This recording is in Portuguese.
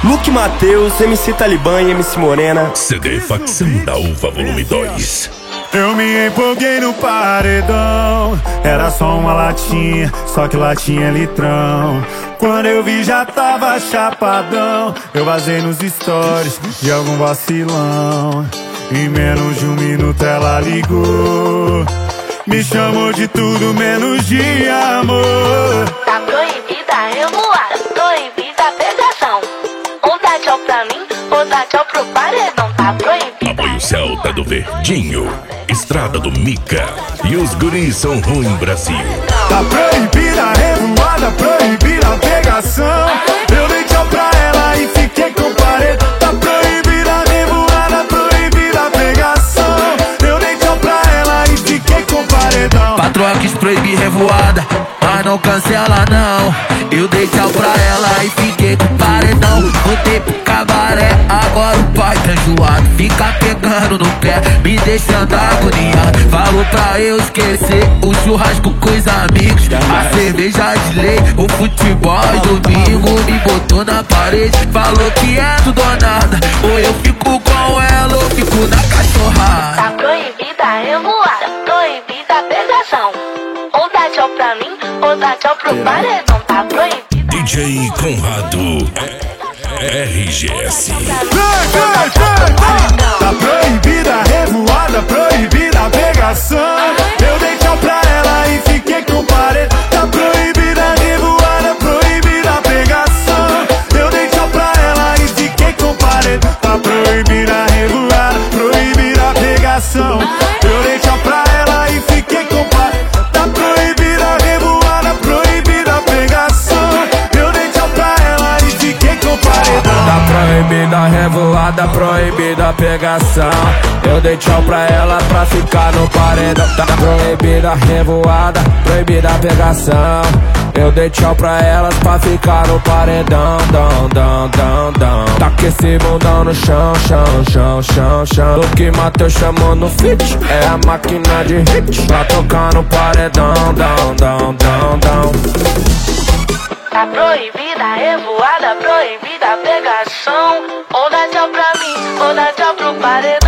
Luke Mateus, MC Talibã e MC Morena. CD Facção da Uva Volume 2. Eu me empolguei no paredão. Era só uma latinha, só que latinha é litrão. Quando eu vi já tava chapadão. Eu vazei nos stories de algum vacilão. Em menos de um minuto ela ligou. Me chamou de tudo menos de amor. Tá proibida a revoada, proibida a pegação. Ou dá tchau pra mim, ou dá tchau pro paredão. Tá proibida. Apoio Celta do Verdinho, Estrada do Mica e os guris são ruim Brasil. Tá proibida a revoada, proibida a pegação. Eu dei tchau pra ela e fiquei com paredão. Tá proibida a revoada, proibida a pegação. Eu dei tchau pra ela e fiquei com paredão. Patroa quis proibir revoada, mas não cancela não. Eu dei tchau pra ela e fiquei com paredão. Voltei pro cabaré, agora o pai tá enjoado. Fica pegando no pé, me deixando agoniado. Falou pra eu esquecer o churrasco com os amigos, a cerveja de lei, o futebol e domingo. Me botou na parede, falou que é tudo ou nada. Ou eu fico com ela ou fico na cachorrada. Tá proibida a revoada, proibida a pegação. Ou dá tchau pra mim, ou dá tchau pro paredão. Tá proibida. DJ Conrado RGS. Tá proibida a revoada, proibida a pegação. Eu dei tchau pra ela e fiquei com paredão. Tá proibida a revoada, proibida a pegação. Eu dei tchau pra ela e fiquei com paredão. Tá proibida a revoada, proibida a pegação. Eu dei tchau pra ela e fiquei com paredão. Tá proibida a revoada, proibida a pegação. Eu dei tchau pra ela e fiquei com paredão. Tá proibida a revoada, proibida a pegação. Eu dei tchau pra ela pra ficar no paredão. Tá proibida a revoada, proibida a pegação. Eu dei tchau pra elas pra ficar no paredão. Tá com esse bundão no chão. Luke Mateus chamou no fit, é a máquina de hit pra tocar no paredão. Tá proibida a revoada, proibida a pegação. Ou dá tchau pra mim, ou dá tchau pro paredão.